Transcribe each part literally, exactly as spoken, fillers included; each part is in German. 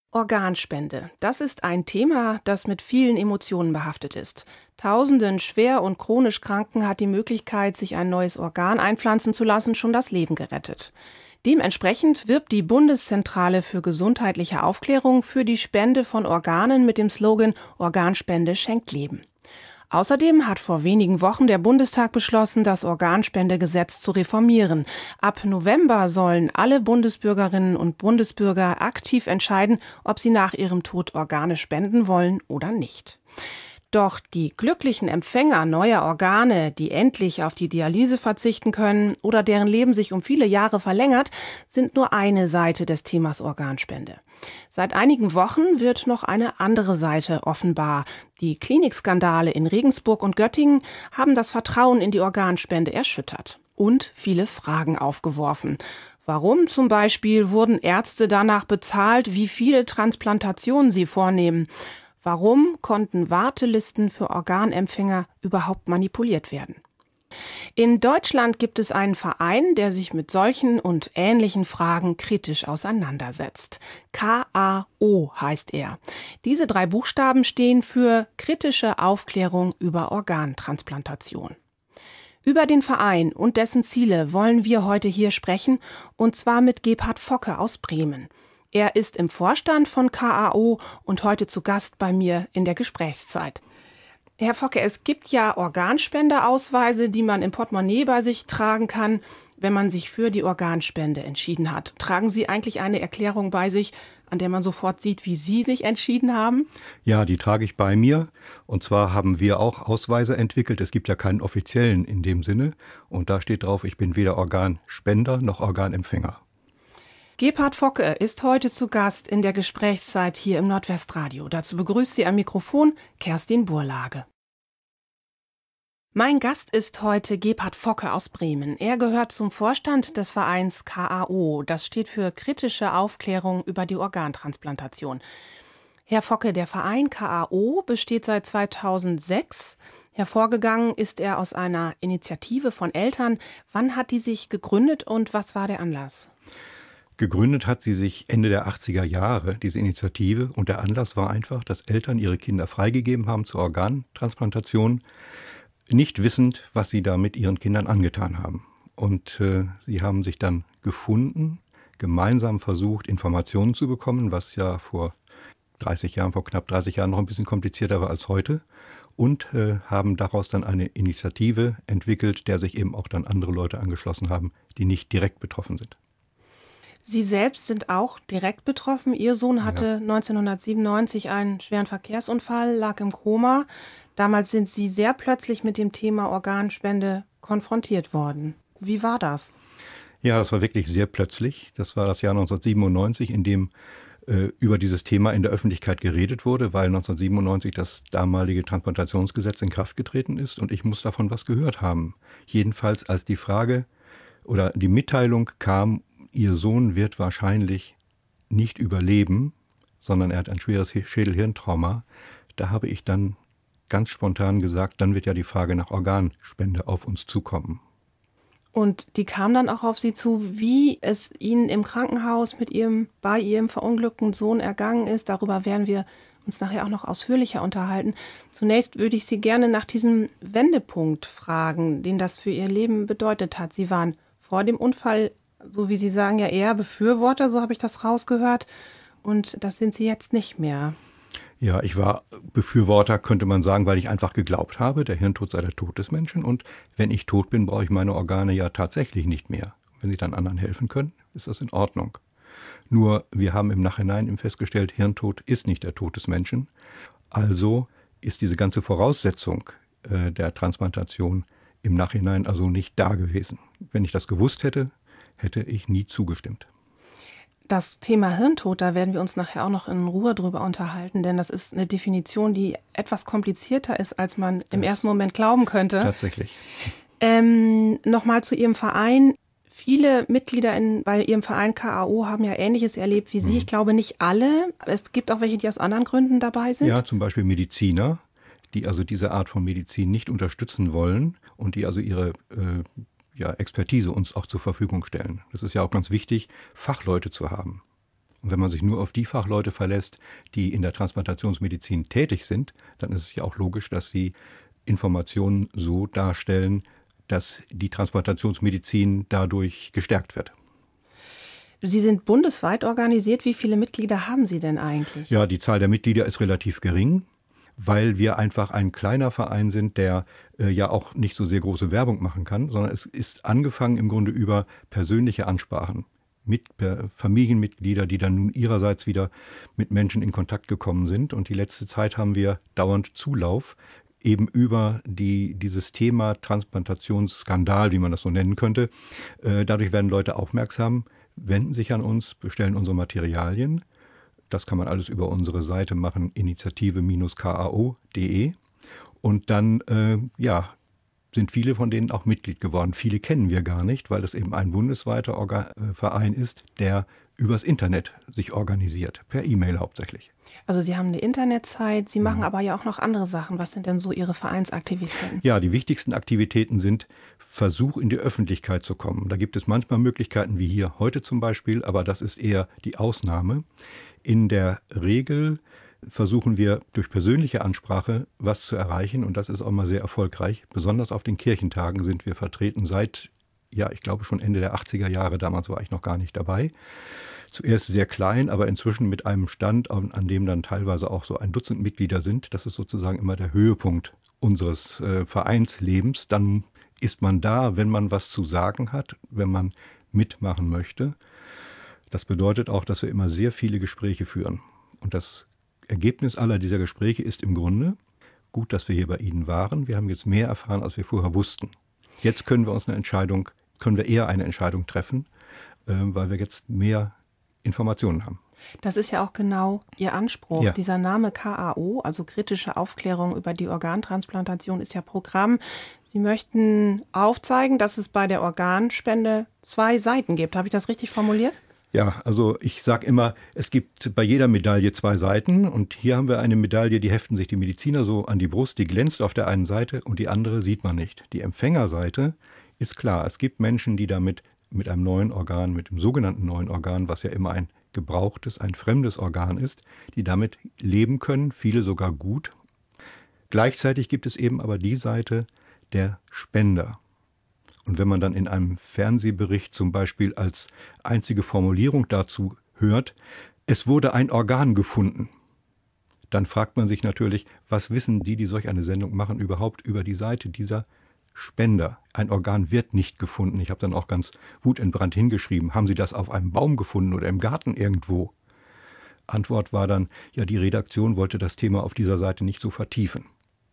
Organspende, das ist ein Thema, das mit vielen Emotionen behaftet ist. Tausenden schwer und chronisch Kranken hat die Möglichkeit, sich ein neues Organ einpflanzen zu lassen, schon das Leben gerettet. Dementsprechend wirbt die Bundeszentrale für gesundheitliche Aufklärung für die Spende von Organen mit dem Slogan Organspende schenkt Leben. Außerdem hat vor wenigen Wochen der Bundestag beschlossen, das Organspendegesetz zu reformieren. Ab November sollen alle Bundesbürgerinnen und Bundesbürger aktiv entscheiden, ob sie nach ihrem Tod Organe spenden wollen oder nicht. Doch die glücklichen Empfänger neuer Organe, die endlich auf die Dialyse verzichten können oder deren Leben sich um viele Jahre verlängert, sind nur eine Seite des Themas Organspende. Seit einigen Wochen wird noch eine andere Seite offenbar. Die Klinikskandale in Regensburg und Göttingen haben das Vertrauen in die Organspende erschüttert und viele Fragen aufgeworfen. Warum zum Beispiel wurden Ärzte danach bezahlt, wie viele Transplantationen sie vornehmen? Warum konnten Wartelisten für Organempfänger überhaupt manipuliert werden? In Deutschland gibt es einen Verein, der sich mit solchen und ähnlichen Fragen kritisch auseinandersetzt. K A O heißt er. Diese drei Buchstaben stehen für kritische Aufklärung über Organtransplantation. Über den Verein und dessen Ziele wollen wir heute hier sprechen, und zwar mit Gebhard Focke aus Bremen. Er ist im Vorstand von K A O und heute zu Gast bei mir in der Gesprächszeit. Herr Focke, es gibt ja Organspendeausweise, die man im Portemonnaie bei sich tragen kann, wenn man sich für die Organspende entschieden hat. Tragen Sie eigentlich eine Erklärung bei sich, an der man sofort sieht, wie Sie sich entschieden haben? Ja, die trage ich bei mir. Und zwar haben wir auch Ausweise entwickelt. Es gibt ja keinen offiziellen in dem Sinne. Und da steht drauf, ich bin weder Organspender noch Organempfänger. Gebhard Focke ist heute zu Gast in der Gesprächszeit hier im Nordwestradio. Dazu begrüßt sie am Mikrofon Kerstin Burlage. Mein Gast ist heute Gebhard Focke aus Bremen. Er gehört zum Vorstand des Vereins K A O. Das steht für kritische Aufklärung über die Organtransplantation. Herr Focke, der Verein K A O besteht seit zweitausendsechs. Hervorgegangen ist er aus einer Initiative von Eltern. Wann hat die sich gegründet und was war der Anlass? Gegründet hat sie sich Ende der achtziger Jahre, diese Initiative. Und der Anlass war einfach, dass Eltern ihre Kinder freigegeben haben zur Organtransplantation, nicht wissend, was sie da mit ihren Kindern angetan haben. Und äh, sie haben sich dann gefunden, gemeinsam versucht, Informationen zu bekommen, was ja vor dreißig Jahren, vor knapp dreißig Jahren noch ein bisschen komplizierter war als heute. Und äh, haben daraus dann eine Initiative entwickelt, der sich eben auch dann andere Leute angeschlossen haben, die nicht direkt betroffen sind. Sie selbst sind auch direkt betroffen. Ihr Sohn hatte ja. neunzehnhundertsiebenundneunzig einen schweren Verkehrsunfall, lag im Koma. Damals sind Sie sehr plötzlich mit dem Thema Organspende konfrontiert worden. Wie war das? Ja, das war wirklich sehr plötzlich. Das war das Jahr neunzehnhundertsiebenundneunzig, in dem äh, über dieses Thema in der Öffentlichkeit geredet wurde, weil neunzehnhundertsiebenundneunzig das damalige Transplantationsgesetz in Kraft getreten ist und ich muss davon was gehört haben. Jedenfalls als die Frage oder die Mitteilung kam, Ihr Sohn wird wahrscheinlich nicht überleben, sondern er hat ein schweres Schädelhirntrauma. Da habe ich dann ganz spontan gesagt, dann wird ja die Frage nach Organspende auf uns zukommen. Und die kam dann auch auf Sie zu, wie es Ihnen im Krankenhaus mit Ihrem, bei Ihrem verunglückten Sohn ergangen ist. Darüber werden wir uns nachher auch noch ausführlicher unterhalten. Zunächst würde ich Sie gerne nach diesem Wendepunkt fragen, den das für Ihr Leben bedeutet hat. Sie waren vor dem Unfall, so wie Sie sagen, ja eher Befürworter, so habe ich das rausgehört. Und das sind Sie jetzt nicht mehr. Ja, ich war Befürworter, könnte man sagen, weil ich einfach geglaubt habe, der Hirntod sei der Tod des Menschen. Und wenn ich tot bin, brauche ich meine Organe ja tatsächlich nicht mehr. Wenn sie dann anderen helfen können, ist das in Ordnung. Nur, wir haben im Nachhinein eben festgestellt, Hirntod ist nicht der Tod des Menschen. Also ist diese ganze Voraussetzung äh, der Transplantation im Nachhinein also nicht da gewesen. Wenn ich das gewusst hätte, hätte ich nie zugestimmt. Das Thema Hirntod, da werden wir uns nachher auch noch in Ruhe drüber unterhalten, denn das ist eine Definition, die etwas komplizierter ist, als man das im ersten Moment glauben könnte. Tatsächlich. Ähm, Nochmal zu Ihrem Verein. Viele Mitglieder in, bei Ihrem Verein K A O haben ja Ähnliches erlebt wie Sie. Mhm. Ich glaube nicht alle. Es gibt auch welche, die aus anderen Gründen dabei sind. Ja, zum Beispiel Mediziner, die also diese Art von Medizin nicht unterstützen wollen und die also ihre äh, ja, Expertise uns auch zur Verfügung stellen. Das ist ja auch ganz wichtig, Fachleute zu haben. Und wenn man sich nur auf die Fachleute verlässt, die in der Transplantationsmedizin tätig sind, dann ist es ja auch logisch, dass sie Informationen so darstellen, dass die Transplantationsmedizin dadurch gestärkt wird. Sie sind bundesweit organisiert. Wie viele Mitglieder haben Sie denn eigentlich? Ja, die Zahl der Mitglieder ist relativ gering, weil wir einfach ein kleiner Verein sind, der äh, ja auch nicht so sehr große Werbung machen kann, sondern es ist angefangen im Grunde über persönliche Ansprachen mit äh, Familienmitglieder, die dann nun ihrerseits wieder mit Menschen in Kontakt gekommen sind. Und die letzte Zeit haben wir dauernd Zulauf, eben über die, dieses Thema Transplantationsskandal, wie man das so nennen könnte. Äh, dadurch werden Leute aufmerksam, wenden sich an uns, bestellen unsere Materialien. Das kann man alles über unsere Seite machen, initiative Bindestrich K A O Punkt de. Und dann äh, ja, sind viele von denen auch Mitglied geworden. Viele kennen wir gar nicht, weil es eben ein bundesweiter Organ- äh, Verein ist, der übers Internet sich organisiert, per E-Mail hauptsächlich. Also Sie haben eine Internetseite, Sie machen Mhm. aber ja auch noch andere Sachen. Was sind denn so Ihre Vereinsaktivitäten? Ja, die wichtigsten Aktivitäten sind Versuch, in die Öffentlichkeit zu kommen. Da gibt es manchmal Möglichkeiten, wie hier heute zum Beispiel, aber das ist eher die Ausnahme. In der Regel versuchen wir durch persönliche Ansprache was zu erreichen und das ist auch mal sehr erfolgreich. Besonders auf den Kirchentagen sind wir vertreten seit, ja, ich glaube schon Ende der achtziger Jahre, damals war ich noch gar nicht dabei. Zuerst sehr klein, aber inzwischen mit einem Stand, an an dem dann teilweise auch so ein Dutzend Mitglieder sind. Das ist sozusagen immer der Höhepunkt unseres äh, Vereinslebens. Dann ist man da, wenn man was zu sagen hat, wenn man mitmachen möchte. Das bedeutet auch, dass wir immer sehr viele Gespräche führen. Und das Ergebnis aller dieser Gespräche ist im Grunde, gut, dass wir hier bei Ihnen waren. Wir haben jetzt mehr erfahren, als wir vorher wussten. Jetzt können wir uns eine Entscheidung, können wir eher eine Entscheidung treffen, äh, weil wir jetzt mehr Informationen haben. Das ist ja auch genau Ihr Anspruch. Ja. Dieser Name K A O, also kritische Aufklärung über die Organtransplantation, ist ja Programm. Sie möchten aufzeigen, dass es bei der Organspende zwei Seiten gibt. Habe ich das richtig formuliert? Ja, also ich sage immer, es gibt bei jeder Medaille zwei Seiten und hier haben wir eine Medaille, die heften sich die Mediziner so an die Brust, die glänzt auf der einen Seite und die andere sieht man nicht. Die Empfängerseite ist klar, es gibt Menschen, die damit mit einem neuen Organ, mit dem sogenannten neuen Organ, was ja immer ein gebrauchtes, ein fremdes Organ ist, die damit leben können, viele sogar gut. Gleichzeitig gibt es eben aber die Seite der Spender. Und wenn man dann in einem Fernsehbericht zum Beispiel als einzige Formulierung dazu hört, es wurde ein Organ gefunden, dann fragt man sich natürlich, was wissen die, die solch eine Sendung machen, überhaupt über die Seite dieser Spender. Ein Organ wird nicht gefunden. Ich habe dann auch ganz wutentbrannt hingeschrieben, haben Sie das auf einem Baum gefunden oder im Garten irgendwo? Antwort war dann, ja, die Redaktion wollte das Thema auf dieser Seite nicht so vertiefen.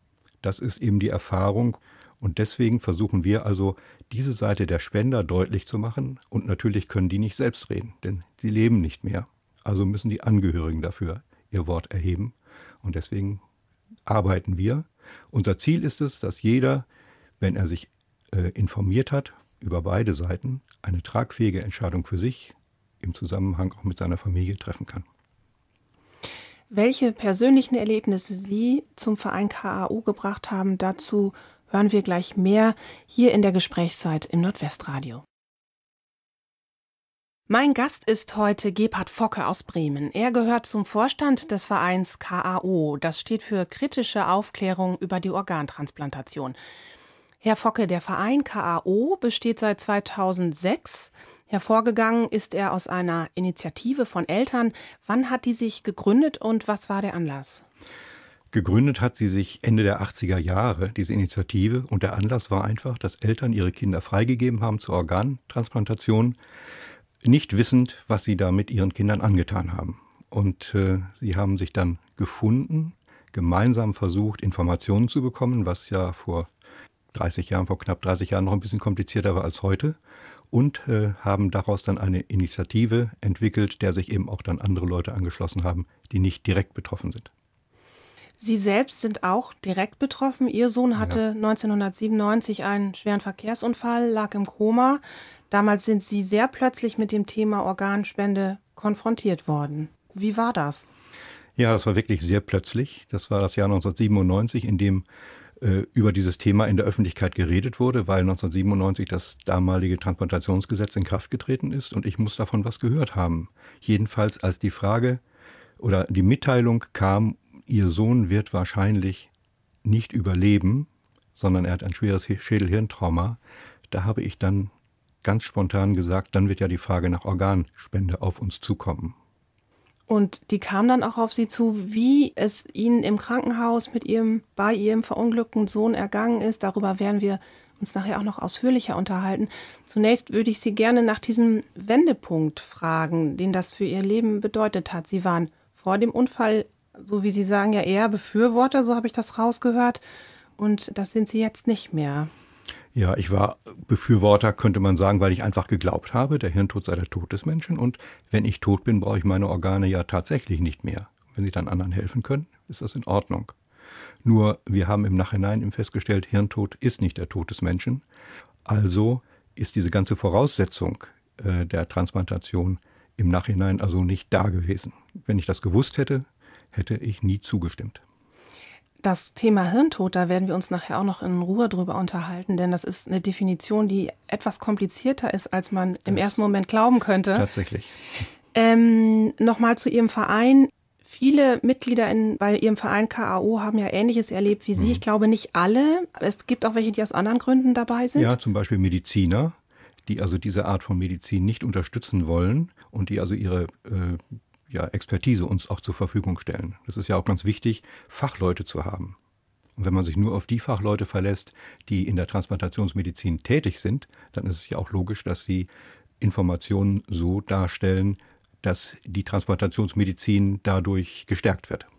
Das ist eben die Erfahrung. Und deswegen versuchen wir also, diese Seite der Spender deutlich zu machen. Und natürlich können die nicht selbst reden, denn sie leben nicht mehr. Also müssen die Angehörigen dafür ihr Wort erheben. Und deswegen arbeiten wir. Unser Ziel ist es, dass jeder, wenn er sich äh, informiert hat über beide Seiten, eine tragfähige Entscheidung für sich im Zusammenhang auch mit seiner Familie treffen kann. Welche persönlichen Erlebnisse Sie zum Verein K A O gebracht haben, dazu hören wir gleich mehr hier in der Gesprächszeit im Nordwestradio. Mein Gast ist heute Gebhard Focke aus Bremen. Er gehört zum Vorstand des Vereins K A O. Das steht für kritische Aufklärung über die Organtransplantation. Herr Focke, der Verein K A O besteht seit zweitausendsechs. Hervorgegangen ist er aus einer Initiative von Eltern. Wann hat die sich gegründet und was war der Anlass? Gegründet hat sie sich Ende der achtziger Jahre, diese Initiative. Und der Anlass war einfach, dass Eltern ihre Kinder freigegeben haben zur Organtransplantation, nicht wissend, was sie da mit ihren Kindern angetan haben. Und äh, sie haben sich dann gefunden, gemeinsam versucht, Informationen zu bekommen, was ja vor dreißig Jahren, vor knapp dreißig Jahren noch ein bisschen komplizierter war als heute. Und äh, haben daraus dann eine Initiative entwickelt, der sich eben auch dann andere Leute angeschlossen haben, die nicht direkt betroffen sind. Sie selbst sind auch direkt betroffen. Ihr Sohn hatte ja. neunzehnhundertsiebenundneunzig einen schweren Verkehrsunfall, lag im Koma. Damals sind Sie sehr plötzlich mit dem Thema Organspende konfrontiert worden. Wie war das? Ja, das war wirklich sehr plötzlich. Das war das Jahr neunzehnhundertsiebenundneunzig, in dem äh, über dieses Thema in der Öffentlichkeit geredet wurde, weil neunzehnhundertsiebenundneunzig das damalige Transplantationsgesetz in Kraft getreten ist und ich muss davon was gehört haben. Jedenfalls als die Frage oder die Mitteilung kam, Ihr Sohn wird wahrscheinlich nicht überleben, sondern er hat ein schweres Schädelhirntrauma, da habe ich dann ganz spontan gesagt, dann wird ja die Frage nach Organspende auf uns zukommen. Und die kam dann auch auf Sie zu, wie es Ihnen im Krankenhaus mit Ihrem, bei Ihrem verunglückten Sohn ergangen ist. Darüber werden wir uns nachher auch noch ausführlicher unterhalten. Zunächst würde ich Sie gerne nach diesem Wendepunkt fragen, den das für Ihr Leben bedeutet hat. Sie waren vor dem Unfall, so wie Sie sagen, ja eher Befürworter, so habe ich das rausgehört. Und das sind Sie jetzt nicht mehr. Ja, ich war Befürworter, könnte man sagen, weil ich einfach geglaubt habe, der Hirntod sei der Tod des Menschen. Und wenn ich tot bin, brauche ich meine Organe ja tatsächlich nicht mehr. Wenn sie dann anderen helfen können, ist das in Ordnung. Nur wir haben im Nachhinein festgestellt, Hirntod ist nicht der Tod des Menschen. Also ist diese ganze Voraussetzung äh, der Transplantation im Nachhinein also nicht da gewesen. Wenn ich das gewusst hätte, hätte ich nie zugestimmt. Das Thema Hirntod, da werden wir uns nachher auch noch in Ruhe drüber unterhalten, denn das ist eine Definition, die etwas komplizierter ist, als man das im ersten Moment glauben könnte. Tatsächlich. Ähm, Nochmal zu Ihrem Verein. Viele Mitglieder in, bei Ihrem Verein K A O haben ja Ähnliches erlebt wie Sie. Mhm. Ich glaube nicht alle. Es gibt auch welche, die aus anderen Gründen dabei sind. Ja, zum Beispiel Mediziner, die also diese Art von Medizin nicht unterstützen wollen und die also ihre äh, ja, Expertise uns auch zur Verfügung stellen. Das ist ja auch ganz wichtig, Fachleute zu haben. Und wenn man sich nur auf die Fachleute verlässt, die in der Transplantationsmedizin tätig sind, dann ist es ja auch logisch, dass sie Informationen so darstellen, dass die Transplantationsmedizin dadurch gestärkt wird.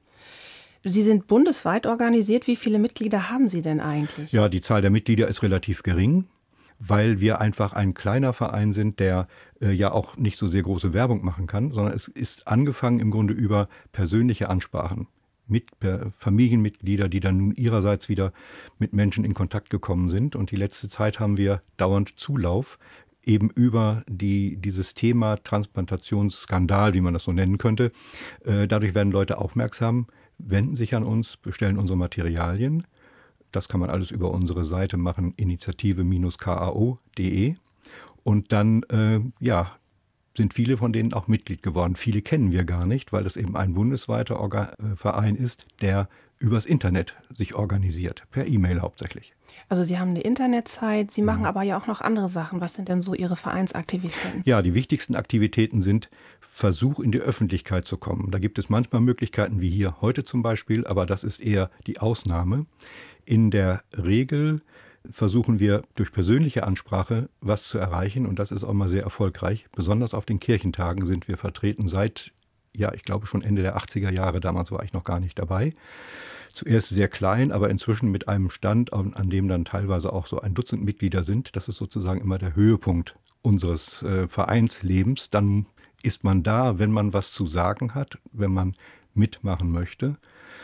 Sie sind bundesweit organisiert. Wie viele Mitglieder haben Sie denn eigentlich? Ja, die Zahl der Mitglieder ist relativ gering, weil wir einfach ein kleiner Verein sind, der äh, ja auch nicht so sehr große Werbung machen kann, sondern es ist angefangen im Grunde über persönliche Ansprachen mit äh, Familienmitglieder, die dann nun ihrerseits wieder mit Menschen in Kontakt gekommen sind. Und die letzte Zeit haben wir dauernd Zulauf eben über die, dieses Thema Transplantationsskandal, wie man das so nennen könnte. Äh, dadurch werden Leute aufmerksam, wenden sich an uns, bestellen unsere Materialien. Das kann man alles über unsere Seite machen, initiative Bindestrich k a o punkt d e. Und dann äh, ja, sind viele von denen auch Mitglied geworden. Viele kennen wir gar nicht, weil das eben ein bundesweiter Organ- äh, Verein ist, der übers Internet sich organisiert, per E-Mail hauptsächlich. Also Sie haben eine Internetseite, Sie machen Mhm. aber ja auch noch andere Sachen. Was sind denn so Ihre Vereinsaktivitäten? Ja, die wichtigsten Aktivitäten sind Versuch, in die Öffentlichkeit zu kommen. Da gibt es manchmal Möglichkeiten, wie hier heute zum Beispiel, aber das ist eher die Ausnahme. In der Regel versuchen wir durch persönliche Ansprache was zu erreichen und das ist auch mal sehr erfolgreich. Besonders auf den Kirchentagen sind wir vertreten seit, ja, ich glaube schon Ende der achtziger Jahre, damals war ich noch gar nicht dabei. Zuerst sehr klein, aber inzwischen mit einem Stand, an dem dann teilweise auch so ein Dutzend Mitglieder sind. Das ist sozusagen immer der Höhepunkt unseres äh, Vereinslebens. Dann ist man da, wenn man was zu sagen hat, wenn man mitmachen möchte.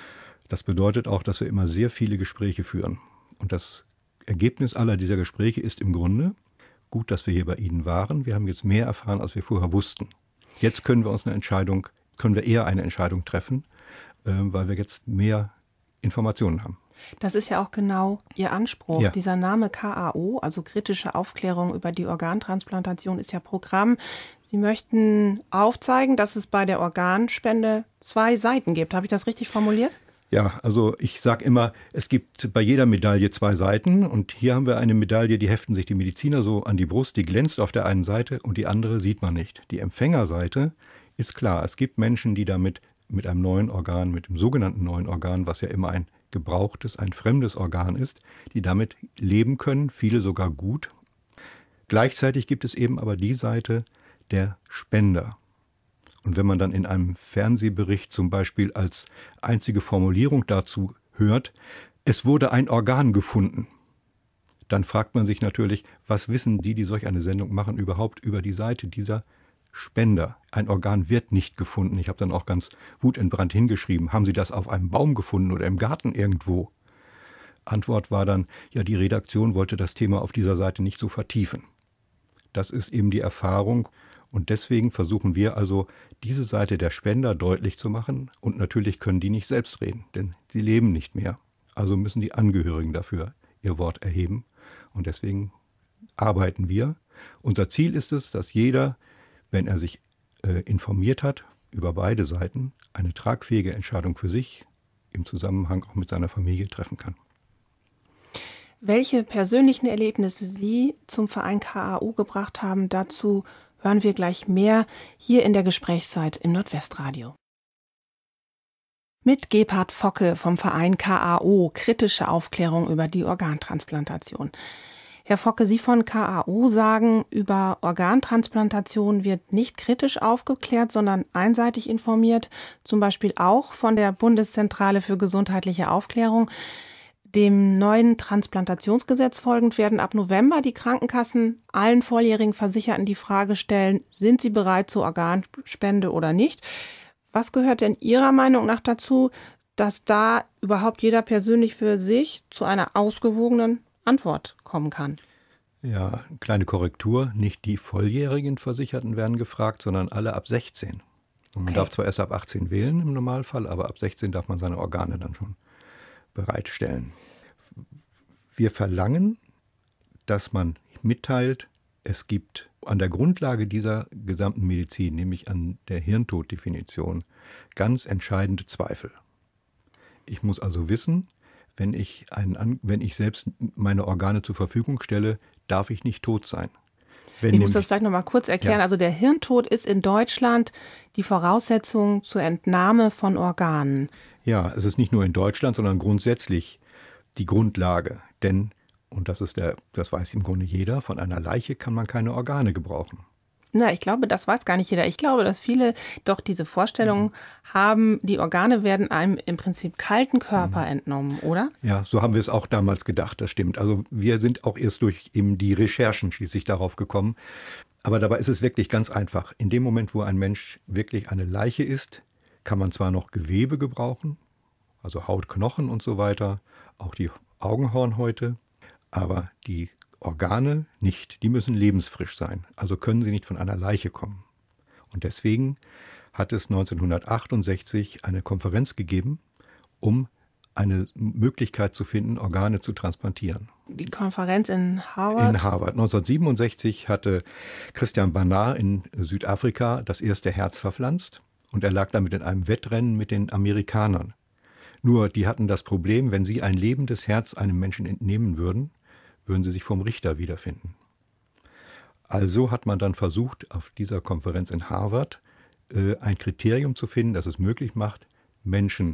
Das bedeutet auch, dass wir immer sehr viele Gespräche führen. Und das Ergebnis aller dieser Gespräche ist im Grunde, gut, dass wir hier bei Ihnen waren. Wir haben jetzt mehr erfahren, als wir vorher wussten. Jetzt können wir uns eine Entscheidung, können wir eher eine Entscheidung treffen, äh, weil wir jetzt mehr Informationen haben. Das ist ja auch genau Ihr Anspruch. Ja. Dieser Name K A O, also kritische Aufklärung über die Organtransplantation, ist ja Programm. Sie möchten aufzeigen, dass es bei der Organspende zwei Seiten gibt. Habe ich das richtig formuliert? Ja, also ich sage immer, es gibt bei jeder Medaille zwei Seiten und hier haben wir eine Medaille, die heften sich die Mediziner so an die Brust, die glänzt auf der einen Seite und die andere sieht man nicht. Die Empfängerseite ist klar, es gibt Menschen, die damit mit einem neuen Organ, mit dem sogenannten neuen Organ, was ja immer ein gebrauchtes, ein fremdes Organ ist, die damit leben können, viele sogar gut. Gleichzeitig gibt es eben aber die Seite der Spender. Und wenn man dann in einem Fernsehbericht zum Beispiel als einzige Formulierung dazu hört, es wurde ein Organ gefunden, dann fragt man sich natürlich, was wissen die, die solch eine Sendung machen, überhaupt über die Seite dieser Spender. Ein Organ wird nicht gefunden. Ich habe dann auch ganz wutentbrannt hingeschrieben, haben Sie das auf einem Baum gefunden oder im Garten irgendwo? Antwort war dann, ja, die Redaktion wollte das Thema auf dieser Seite nicht so vertiefen. Das ist eben die Erfahrung. Und deswegen versuchen wir also, diese Seite der Spender deutlich zu machen. Und natürlich können die nicht selbst reden, denn sie leben nicht mehr. Also müssen die Angehörigen dafür ihr Wort erheben. Und deswegen arbeiten wir. Unser Ziel ist es, dass jeder, wenn er sich äh, informiert hat, über beide Seiten, eine tragfähige Entscheidung für sich im Zusammenhang auch mit seiner Familie treffen kann. Welche persönlichen Erlebnisse Sie zum Verein K A O gebracht haben, dazu hören wir gleich mehr hier in der Gesprächszeit im Nordwestradio. Mit Gebhard Focke vom Verein K A O, kritische Aufklärung über die Organtransplantation. Herr Focke, Sie von K A O sagen, über Organtransplantation wird nicht kritisch aufgeklärt, sondern einseitig informiert, zum Beispiel auch von der Bundeszentrale für gesundheitliche Aufklärung. Dem neuen Transplantationsgesetz folgend werden ab November die Krankenkassen allen volljährigen Versicherten die Frage stellen, sind sie bereit zur Organspende oder nicht? Was gehört denn Ihrer Meinung nach dazu, dass da überhaupt jeder persönlich für sich zu einer ausgewogenen Antwort kommen kann? Ja, kleine Korrektur, nicht die volljährigen Versicherten werden gefragt, sondern alle ab sechzehn. Und man Okay. darf zwar erst ab achtzehn wählen im Normalfall, aber ab sechzehn darf man seine Organe dann schon bereitstellen. Wir verlangen, dass man mitteilt, es gibt an der Grundlage dieser gesamten Medizin, nämlich an der Hirntoddefinition, ganz entscheidende Zweifel. Ich muss also wissen, wenn ich, einen, wenn ich selbst meine Organe zur Verfügung stelle, darf ich nicht tot sein. Wenn Ich muss nämlich, das vielleicht noch mal kurz erklären. Ja. Also der Hirntod ist in Deutschland die Voraussetzung zur Entnahme von Organen. Ja, es ist nicht nur in Deutschland, sondern grundsätzlich die Grundlage. Denn, und das ist der, das weiß im Grunde jeder, von einer Leiche kann man keine Organe gebrauchen. Na, ich glaube, das weiß gar nicht jeder. Ich glaube, dass viele doch diese Vorstellung mhm. haben, die Organe werden einem im Prinzip kalten Körper mhm. entnommen, oder? Ja, so haben wir es auch damals gedacht, das stimmt. Also wir sind auch erst durch eben die Recherchen schließlich darauf gekommen. Aber dabei ist es wirklich ganz einfach. In dem Moment, wo ein Mensch wirklich eine Leiche ist, kann man zwar noch Gewebe gebrauchen, also Haut, Knochen und so weiter, auch die Augenhornhäute, aber die Organe nicht. Die müssen lebensfrisch sein, also können sie nicht von einer Leiche kommen. Und deswegen hat es neunzehnhundertachtundsechzig eine Konferenz gegeben, um eine Möglichkeit zu finden, Organe zu transplantieren. Die Konferenz in Harvard? In Harvard. neunzehnhundertsiebenundsechzig hatte Christian Barnard in Südafrika das erste Herz verpflanzt und er lag damit in einem Wettrennen mit den Amerikanern. Nur die hatten das Problem, wenn sie ein lebendes Herz einem Menschen entnehmen würden, würden sie sich vom Richter wiederfinden. Also hat man dann versucht, auf dieser Konferenz in Harvard äh, ein Kriterium zu finden, das es möglich macht, Menschen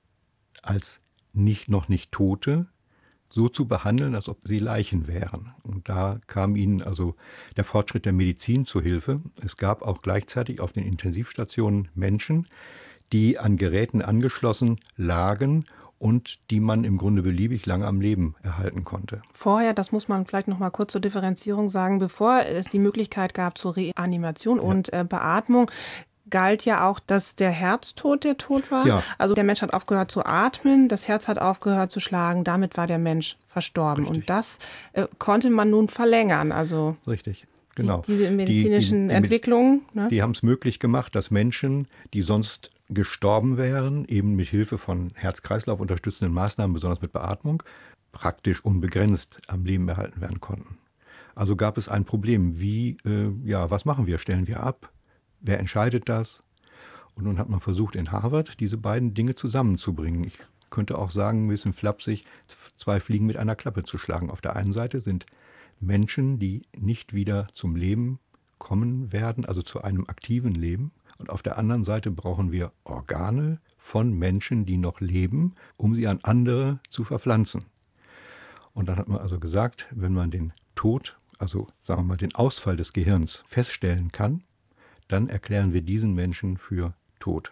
als nicht, noch nicht Tote so zu behandeln, als ob sie Leichen wären. Und da kam ihnen also der Fortschritt der Medizin zu Hilfe. Es gab auch gleichzeitig auf den Intensivstationen Menschen, die an Geräten angeschlossen lagen und die man im Grunde beliebig lange am Leben erhalten konnte. Vorher, das muss man vielleicht noch mal kurz zur Differenzierung sagen, bevor es die Möglichkeit gab zur Reanimation ja. und äh, Beatmung, galt ja auch, dass der Herztod der Tod war. Ja. Also der Mensch hat aufgehört zu atmen, das Herz hat aufgehört zu schlagen, damit war der Mensch verstorben. Richtig. Und das äh, konnte man nun verlängern. Also Richtig. Genau. Die, diese medizinischen die, die, die, Entwicklungen. Ne? Die haben es möglich gemacht, dass Menschen, die sonst gestorben wären, eben mit Hilfe von Herz-Kreislauf unterstützenden Maßnahmen, besonders mit Beatmung, praktisch unbegrenzt am Leben erhalten werden konnten. Also gab es ein Problem. Wie, äh, ja, was machen wir? Stellen wir ab? Wer entscheidet das? Und nun hat man versucht, in Harvard diese beiden Dinge zusammenzubringen. Ich könnte auch sagen, ein bisschen flapsig, zwei Fliegen mit einer Klappe zu schlagen. Auf der einen Seite sind Menschen, die nicht wieder zum Leben kommen werden, also zu einem aktiven Leben. Und auf der anderen Seite brauchen wir Organe von Menschen, die noch leben, um sie an andere zu verpflanzen. Und dann hat man also gesagt, wenn man den Tod, also sagen wir mal den Ausfall des Gehirns feststellen kann, dann erklären wir diesen Menschen für tot.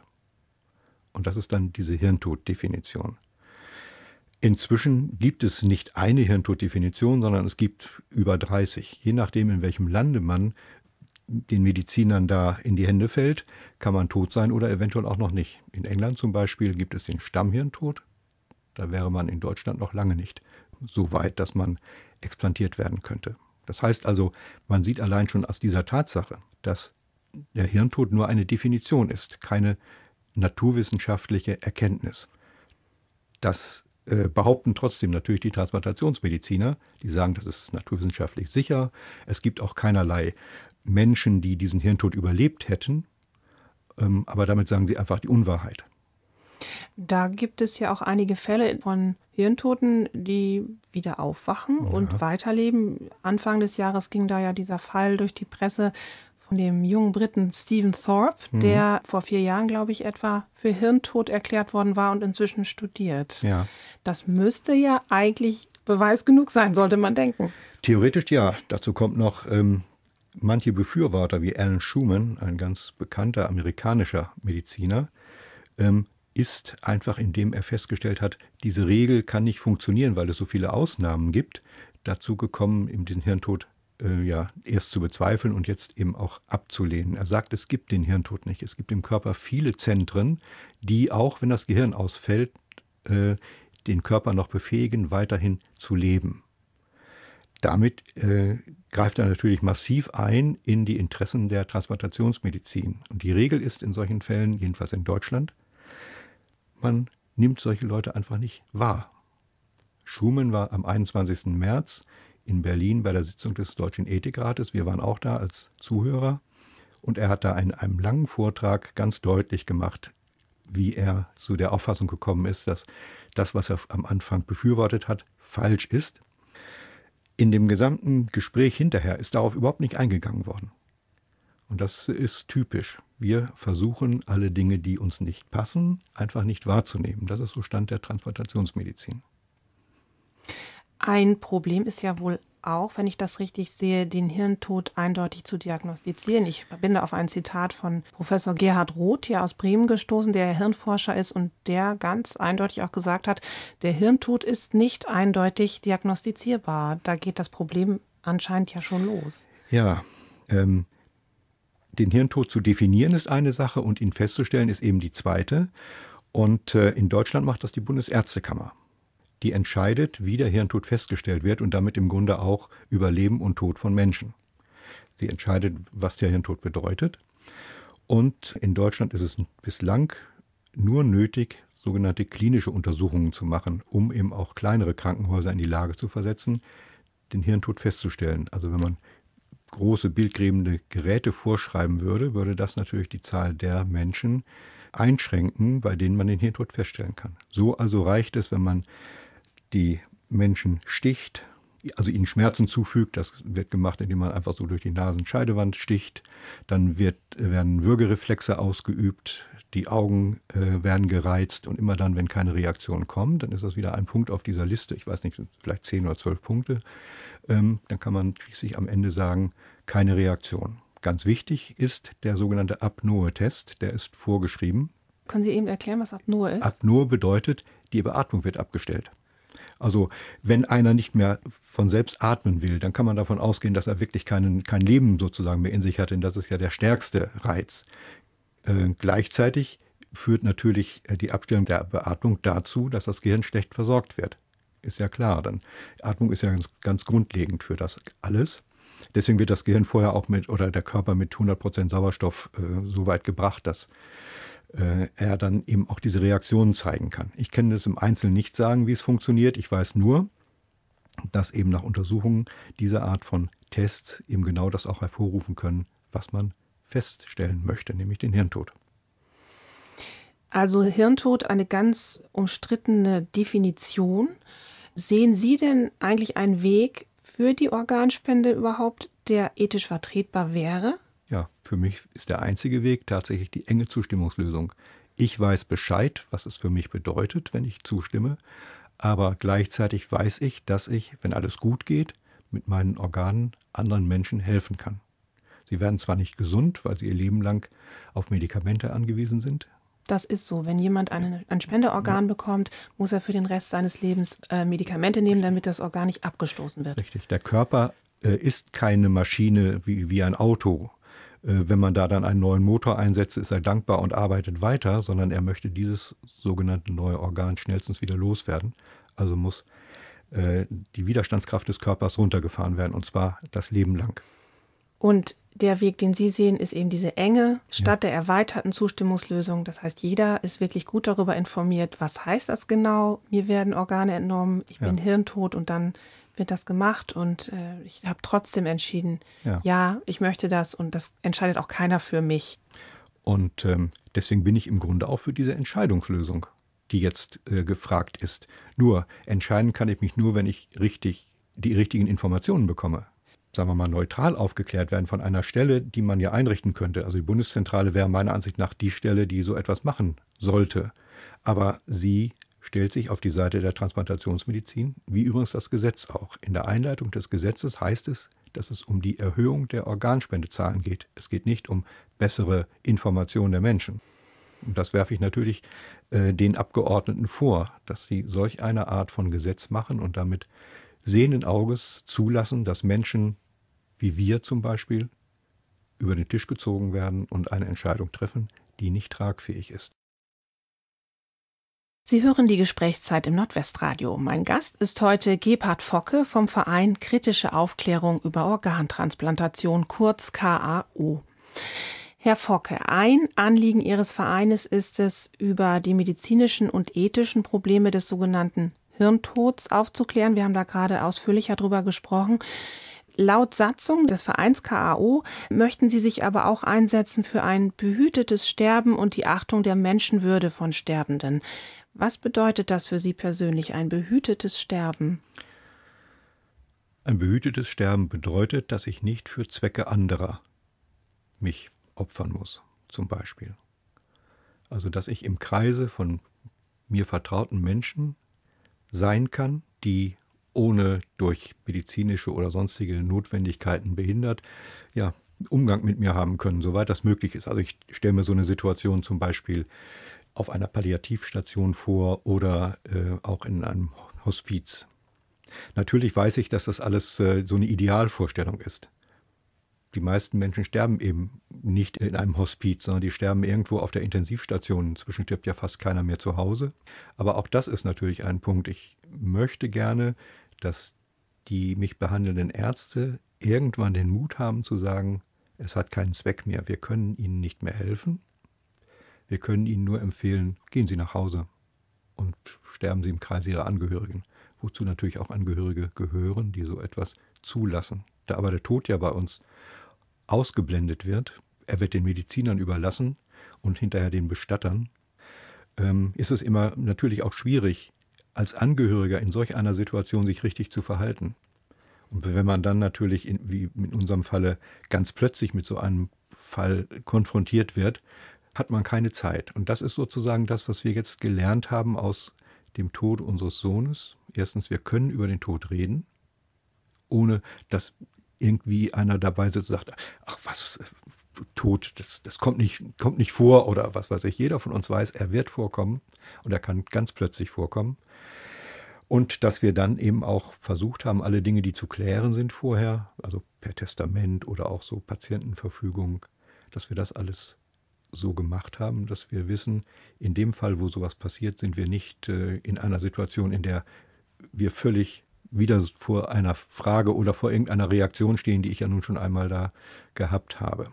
Und das ist dann diese Hirntoddefinition. Inzwischen gibt es nicht eine Hirntoddefinition, sondern es gibt über dreißig. Je nachdem, in welchem Lande man den Medizinern da in die Hände fällt, kann man tot sein oder eventuell auch noch nicht. In England zum Beispiel gibt es den Stammhirntod. Da wäre man in Deutschland noch lange nicht so weit, dass man explantiert werden könnte. Das heißt also, man sieht allein schon aus dieser Tatsache, dass der Hirntod nur eine Definition ist, keine naturwissenschaftliche Erkenntnis. Dass äh, behaupten trotzdem natürlich die Transplantationsmediziner. Die sagen, das ist naturwissenschaftlich sicher. Es gibt auch keinerlei Menschen, die diesen Hirntod überlebt hätten. Ähm, aber damit sagen sie einfach die Unwahrheit. Da gibt es ja auch einige Fälle von Hirntoten, die wieder aufwachen ja. und weiterleben. Anfang des Jahres ging da ja dieser Fall durch die Presse von dem jungen Briten Stephen Thorpe, mhm. der vor vier Jahren, glaube ich, etwa für Hirntod erklärt worden war und inzwischen studiert. Ja. Das müsste ja eigentlich Beweis genug sein, sollte man denken. Theoretisch ja. Dazu kommt noch, ähm, manche Befürworter wie Alan Schumann, ein ganz bekannter amerikanischer Mediziner, ähm, ist einfach, indem er festgestellt hat, diese Regel kann nicht funktionieren, weil es so viele Ausnahmen gibt, dazu gekommen, eben den Hirntod äh, ja erst zu bezweifeln und jetzt eben auch abzulehnen. Er sagt, es gibt den Hirntod nicht. Es gibt im Körper viele Zentren, die auch, wenn das Gehirn ausfällt, äh, den Körper noch befähigen, weiterhin zu leben. Damit äh, greift er natürlich massiv ein in die Interessen der Transplantationsmedizin. Und die Regel ist in solchen Fällen, jedenfalls in Deutschland, man nimmt solche Leute einfach nicht wahr. Schumann war am einundzwanzigsten März in Berlin bei der Sitzung des Deutschen Ethikrates. Wir waren auch da als Zuhörer. Und er hat da in einem langen Vortrag ganz deutlich gemacht, wie er zu der Auffassung gekommen ist, dass das, was er am Anfang befürwortet hat, falsch ist. In dem gesamten Gespräch hinterher ist darauf überhaupt nicht eingegangen worden. Und das ist typisch. Wir versuchen, alle Dinge, die uns nicht passen, einfach nicht wahrzunehmen. Das ist so Stand der Transplantationsmedizin. Ein Problem ist ja wohl auch, wenn ich das richtig sehe, den Hirntod eindeutig zu diagnostizieren. Ich bin da auf ein Zitat von Professor Gerhard Roth hier aus Bremen gestoßen, der Hirnforscher ist und der ganz eindeutig auch gesagt hat, der Hirntod ist nicht eindeutig diagnostizierbar. Da geht das Problem anscheinend ja schon los. Ja, ähm, den Hirntod zu definieren ist eine Sache und ihn festzustellen ist eben die zweite. Und äh, in Deutschland macht das die Bundesärztekammer. Die entscheidet, wie der Hirntod festgestellt wird und damit im Grunde auch über Leben und Tod von Menschen. Sie entscheidet, was der Hirntod bedeutet. Und in Deutschland ist es bislang nur nötig, sogenannte klinische Untersuchungen zu machen, um eben auch kleinere Krankenhäuser in die Lage zu versetzen, den Hirntod festzustellen. Also wenn man große bildgebende Geräte vorschreiben würde, würde das natürlich die Zahl der Menschen einschränken, bei denen man den Hirntod feststellen kann. So also reicht es, wenn man die Menschen sticht, also ihnen Schmerzen zufügt. Das wird gemacht, indem man einfach so durch die Nasenscheidewand sticht. Dann wird, werden Würgereflexe ausgeübt, die Augen äh, werden gereizt und immer dann, wenn keine Reaktion kommt, dann ist das wieder ein Punkt auf dieser Liste. Ich weiß nicht, vielleicht zehn oder zwölf Punkte. Ähm, dann kann man schließlich am Ende sagen, keine Reaktion. Ganz wichtig ist der sogenannte Apnoe-Test, der ist vorgeschrieben. Können Sie eben erklären, was Apnoe ist? Apnoe bedeutet, die Beatmung wird abgestellt. Also wenn einer nicht mehr von selbst atmen will, dann kann man davon ausgehen, dass er wirklich keinen, kein Leben sozusagen mehr in sich hat, denn das ist ja der stärkste Reiz. Äh, gleichzeitig führt natürlich die Abstellung der Beatmung dazu, dass das Gehirn schlecht versorgt wird. Ist ja klar, dann Atmung ist ja ganz, ganz grundlegend für das alles. Deswegen wird das Gehirn vorher auch mit, oder der Körper mit hundert Prozent Sauerstoff äh, so weit gebracht, dass äh, er dann eben auch diese Reaktionen zeigen kann. Ich kann das im Einzelnen nicht sagen, wie es funktioniert. Ich weiß nur, dass eben nach Untersuchungen dieser Art von Tests eben genau das auch hervorrufen können, was man feststellen möchte, nämlich den Hirntod. Also Hirntod, eine ganz umstrittene Definition. Sehen Sie denn eigentlich einen Weg für die Organspende überhaupt, der ethisch vertretbar wäre? Ja, für mich ist der einzige Weg tatsächlich die enge Zustimmungslösung. Ich weiß Bescheid, was es für mich bedeutet, wenn ich zustimme, aber gleichzeitig weiß ich, dass ich, wenn alles gut geht, mit meinen Organen anderen Menschen helfen kann. Sie werden zwar nicht gesund, weil sie ihr Leben lang auf Medikamente angewiesen sind. Das ist so. Wenn jemand eine, ein Spenderorgan ja. bekommt, muss er für den Rest seines Lebens äh, Medikamente nehmen, damit das Organ nicht abgestoßen wird. Richtig. Der Körper äh, ist keine Maschine wie, wie ein Auto. Äh, wenn man da dann einen neuen Motor einsetzt, ist er dankbar und arbeitet weiter, sondern er möchte dieses sogenannte neue Organ schnellstens wieder loswerden. Also muss äh, die Widerstandskraft des Körpers runtergefahren werden, und zwar das Leben lang. Und der Weg, den Sie sehen, ist eben diese Enge statt ja. der erweiterten Zustimmungslösung. Das heißt, jeder ist wirklich gut darüber informiert, was heißt das genau? Mir werden Organe entnommen, ich ja. bin hirntot und dann wird das gemacht. Und äh, ich habe trotzdem entschieden, ja. ja, ich möchte das und das entscheidet auch keiner für mich. Und ähm, deswegen bin ich im Grunde auch für diese Entscheidungslösung, die jetzt äh, gefragt ist. Nur entscheiden kann ich mich nur, wenn ich richtig die richtigen Informationen bekomme. Sagen wir mal, neutral aufgeklärt werden von einer Stelle, die man ja einrichten könnte. Also die Bundeszentrale wäre meiner Ansicht nach die Stelle, die so etwas machen sollte. Aber sie stellt sich auf die Seite der Transplantationsmedizin, wie übrigens das Gesetz auch. In der Einleitung des Gesetzes heißt es, dass es um die Erhöhung der Organspendezahlen geht. Es geht nicht um bessere Information der Menschen. Und das werfe ich natürlich äh, den Abgeordneten vor, dass sie solch eine Art von Gesetz machen und damit sehenden Auges zulassen, dass Menschen wie wir zum Beispiel über den Tisch gezogen werden und eine Entscheidung treffen, die nicht tragfähig ist. Sie hören die Gesprächszeit im Nordwestradio. Mein Gast ist heute Gebhard Focke vom Verein Kritische Aufklärung über Organtransplantation, kurz K A O. Herr Focke, ein Anliegen Ihres Vereines ist es, über die medizinischen und ethischen Probleme des sogenannten Hirntods aufzuklären. Wir haben da gerade ausführlicher drüber gesprochen. Laut Satzung des Vereins K A O möchten Sie sich aber auch einsetzen für ein behütetes Sterben und die Achtung der Menschenwürde von Sterbenden. Was bedeutet das für Sie persönlich, ein behütetes Sterben? Ein behütetes Sterben bedeutet, dass ich nicht für Zwecke anderer mich opfern muss, zum Beispiel. Also, dass ich im Kreise von mir vertrauten Menschen sein kann, die ohne durch medizinische oder sonstige Notwendigkeiten behindert, ja, Umgang mit mir haben können, soweit das möglich ist. Also ich stelle mir so eine Situation zum Beispiel auf einer Palliativstation vor oder äh, auch in einem Hospiz. Natürlich weiß ich, dass das alles äh, so eine Idealvorstellung ist. Die meisten Menschen sterben eben nicht in einem Hospiz, sondern die sterben irgendwo auf der Intensivstation. Inzwischen stirbt ja fast keiner mehr zu Hause. Aber auch das ist natürlich ein Punkt. Ich möchte gerne, dass die mich behandelnden Ärzte irgendwann den Mut haben zu sagen, es hat keinen Zweck mehr. Wir können Ihnen nicht mehr helfen. Wir können Ihnen nur empfehlen, gehen Sie nach Hause und sterben Sie im Kreise Ihrer Angehörigen. Wozu natürlich auch Angehörige gehören, die so etwas zulassen. Da aber der Tod ja bei uns ausgeblendet wird, er wird den Medizinern überlassen und hinterher den Bestattern, ähm, ist es immer natürlich auch schwierig, als Angehöriger in solch einer Situation sich richtig zu verhalten. Und wenn man dann natürlich, in, wie in unserem Falle, ganz plötzlich mit so einem Fall konfrontiert wird, hat man keine Zeit. Und das ist sozusagen das, was wir jetzt gelernt haben aus dem Tod unseres Sohnes. Erstens, wir können über den Tod reden, ohne dass irgendwie einer dabei sitzt und sagt, ach was, Tod, das, das kommt nicht, kommt nicht vor oder was weiß ich. Jeder von uns weiß, er wird vorkommen und er kann ganz plötzlich vorkommen. Und dass wir dann eben auch versucht haben, alle Dinge, die zu klären sind vorher, also per Testament oder auch so Patientenverfügung, dass wir das alles so gemacht haben, dass wir wissen, in dem Fall, wo sowas passiert, sind wir nicht äh, in einer Situation, in der wir völlig wieder vor einer Frage oder vor irgendeiner Reaktion stehen, die ich ja nun schon einmal da gehabt habe.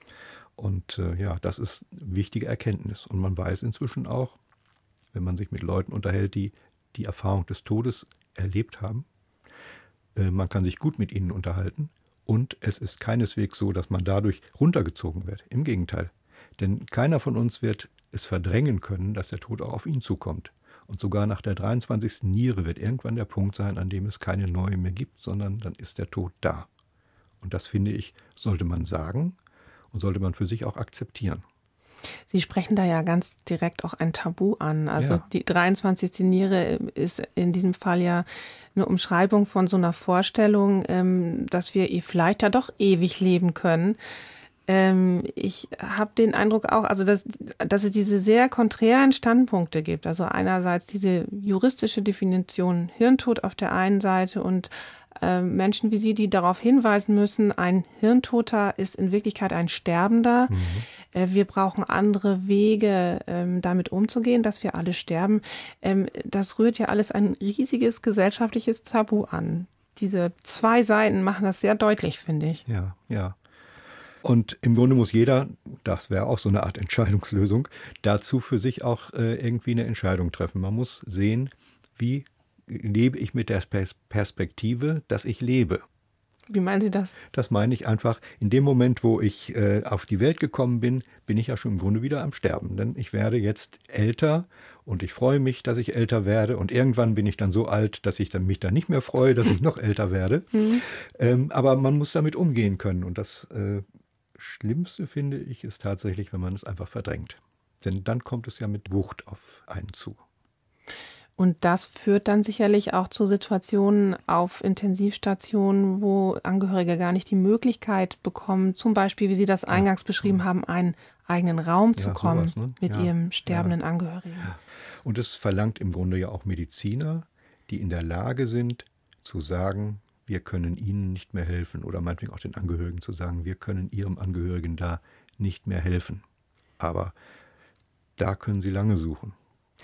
Und äh, ja, das ist eine wichtige Erkenntnis. Und man weiß inzwischen auch, wenn man sich mit Leuten unterhält, die die Erfahrung des Todes erlebt haben, äh, man kann sich gut mit ihnen unterhalten und es ist keineswegs so, dass man dadurch runtergezogen wird. Im Gegenteil. Denn keiner von uns wird es verdrängen können, dass der Tod auch auf ihn zukommt. Und sogar nach der dreiundzwanzigsten Niere wird irgendwann der Punkt sein, an dem es keine neue mehr gibt, sondern dann ist der Tod da. Und das, finde ich, sollte man sagen und sollte man für sich auch akzeptieren. Sie sprechen da ja ganz direkt auch ein Tabu an. Also ja. Die dreiundzwanzigste Niere ist in diesem Fall ja eine Umschreibung von so einer Vorstellung, dass wir vielleicht ja doch ewig leben können. Ich habe den Eindruck auch, also dass, dass es diese sehr konträren Standpunkte gibt. Also einerseits diese juristische Definition Hirntod auf der einen Seite und äh, Menschen wie Sie, die darauf hinweisen müssen, ein Hirntoter ist in Wirklichkeit ein Sterbender. Mhm. Äh, wir brauchen andere Wege, ähm, damit umzugehen, dass wir alle sterben. Ähm, das rührt ja alles ein riesiges gesellschaftliches Tabu an. Diese zwei Seiten machen das sehr deutlich, finde ich. Ja, ja. Und im Grunde muss jeder, das wäre auch so eine Art Entscheidungslösung, dazu für sich auch äh, irgendwie eine Entscheidung treffen. Man muss sehen, wie lebe ich mit der Perspektive, dass ich lebe. Wie meinen Sie das? Das meine ich einfach, in dem Moment, wo ich äh, auf die Welt gekommen bin, bin ich ja schon im Grunde wieder am Sterben. Denn ich werde jetzt älter und ich freue mich, dass ich älter werde. Und irgendwann bin ich dann so alt, dass ich dann mich dann nicht mehr freue, dass ich noch älter werde. Mhm. Ähm, aber man muss damit umgehen können. Und das äh, Schlimmste, finde ich, ist tatsächlich, wenn man es einfach verdrängt. Denn dann kommt es ja mit Wucht auf einen zu. Und das führt dann sicherlich auch zu Situationen auf Intensivstationen, wo Angehörige gar nicht die Möglichkeit bekommen, zum Beispiel, wie Sie das eingangs ja. beschrieben haben, einen eigenen Raum zu ja, kommen sowas, ne? mit ja. ihrem sterbenden ja. Angehörigen. Ja. Und es verlangt im Grunde ja auch Mediziner, die in der Lage sind, zu sagen, wir können Ihnen nicht mehr helfen. Oder meinetwegen auch den Angehörigen zu sagen, wir können Ihrem Angehörigen da nicht mehr helfen. Aber da können Sie lange suchen.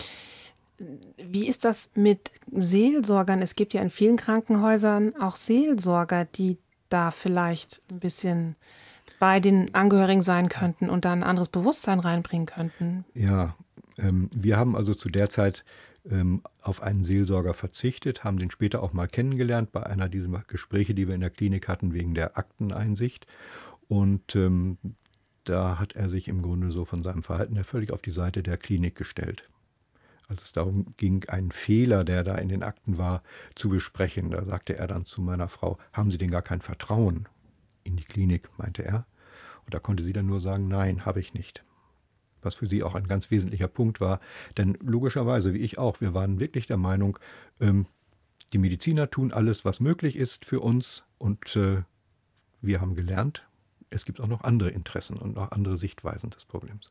Wie ist das mit Seelsorgern? Es gibt ja in vielen Krankenhäusern auch Seelsorger, die da vielleicht ein bisschen bei den Angehörigen sein könnten und da ein anderes Bewusstsein reinbringen könnten. Ja, ähm, wir haben also zu der Zeit ähm, auf einen Seelsorger verzichtet, haben den später auch mal kennengelernt bei einer dieser Gespräche, die wir in der Klinik hatten, wegen der Akteneinsicht. Und ähm, da hat er sich im Grunde so von seinem Verhalten her völlig auf die Seite der Klinik gestellt. Als es darum ging, einen Fehler, der da in den Akten war, zu besprechen. Da sagte er dann zu meiner Frau, haben Sie denn gar kein Vertrauen in die Klinik, meinte er. Und da konnte sie dann nur sagen, nein, habe ich nicht. Was für sie auch ein ganz wesentlicher Punkt war. Denn logischerweise, wie ich auch, wir waren wirklich der Meinung, ähm, die Mediziner tun alles, was möglich ist für uns. Und äh, wir haben gelernt, es gibt auch noch andere Interessen und auch andere Sichtweisen des Problems.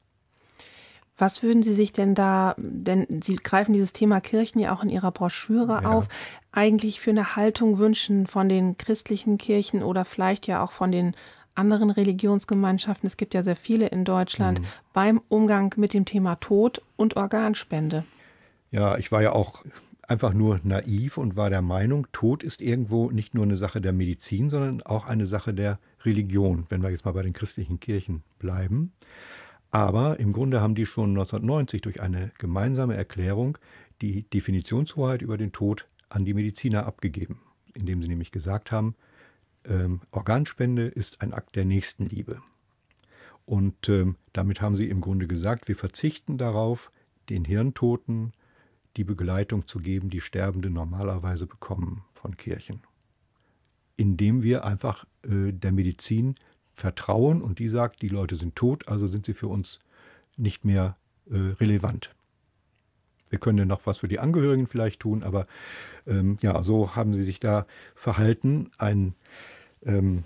Was würden Sie sich denn da, denn Sie greifen dieses Thema Kirchen ja auch in Ihrer Broschüre ja. auf, eigentlich für eine Haltung wünschen von den christlichen Kirchen oder vielleicht ja auch von den anderen Religionsgemeinschaften, es gibt ja sehr viele in Deutschland, mhm. beim Umgang mit dem Thema Tod und Organspende? Ja, ich war ja auch einfach nur naiv und war der Meinung, Tod ist irgendwo nicht nur eine Sache der Medizin, sondern auch eine Sache der Religion, wenn wir jetzt mal bei den christlichen Kirchen bleiben. Aber im Grunde haben die schon neunzehnhundertneunzig durch eine gemeinsame Erklärung die Definitionshoheit über den Tod an die Mediziner abgegeben, indem sie nämlich gesagt haben, ähm, Organspende ist ein Akt der Nächstenliebe. Und ähm, damit haben sie im Grunde gesagt, wir verzichten darauf, den Hirntoten die Begleitung zu geben, die Sterbende normalerweise bekommen von Kirchen. Indem wir einfach äh, der Medizin vertrauen und die sagt, die Leute sind tot, also sind sie für uns nicht mehr äh, relevant. Wir können ja noch was für die Angehörigen vielleicht tun, aber ähm, ja, so haben sie sich da verhalten. Ein ähm,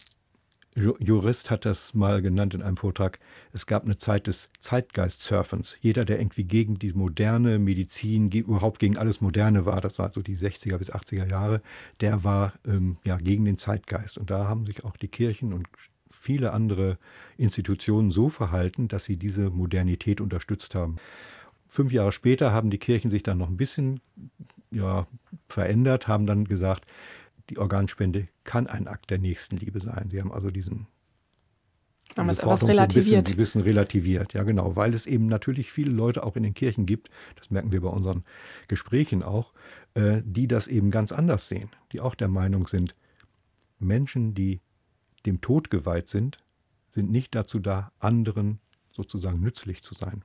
Jurist hat das mal genannt in einem Vortrag, es gab eine Zeit des Zeitgeist-Surfens. Jeder, der irgendwie gegen die moderne Medizin, überhaupt gegen alles Moderne war, das war so die sechziger bis achtziger Jahre, der war ähm, ja gegen den Zeitgeist. Und da haben sich auch die Kirchen und viele andere Institutionen so verhalten, dass sie diese Modernität unterstützt haben. Fünf Jahre später haben die Kirchen sich dann noch ein bisschen ja, verändert, haben dann gesagt, die Organspende kann ein Akt der Nächstenliebe sein. Sie haben also diesen haben es etwas relativiert. So ein bisschen, bisschen relativiert, ja genau, weil es eben natürlich viele Leute auch in den Kirchen gibt, das merken wir bei unseren Gesprächen auch, äh, die das eben ganz anders sehen, die auch der Meinung sind, Menschen, die dem Tod geweiht sind, sind nicht dazu da, anderen sozusagen nützlich zu sein.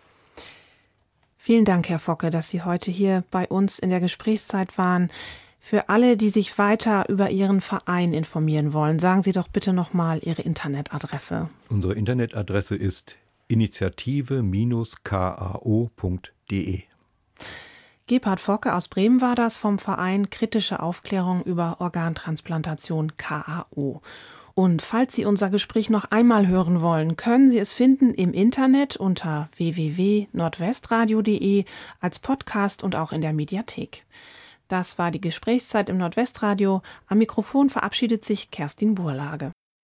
Vielen Dank, Herr Focke, dass Sie heute hier bei uns in der Gesprächszeit waren. Für alle, die sich weiter über Ihren Verein informieren wollen, sagen Sie doch bitte nochmal Ihre Internetadresse. Unsere Internetadresse ist initiative Bindestrich k a o punkt d e. Gebhard Focke aus Bremen war das vom Verein Kritische Aufklärung über Organtransplantation K A O. Und falls Sie unser Gespräch noch einmal hören wollen, können Sie es finden im Internet unter w w w punkt nordwestradio punkt d e, als Podcast und auch in der Mediathek. Das war die Gesprächszeit im Nordwestradio. Am Mikrofon verabschiedet sich Kerstin Burlage.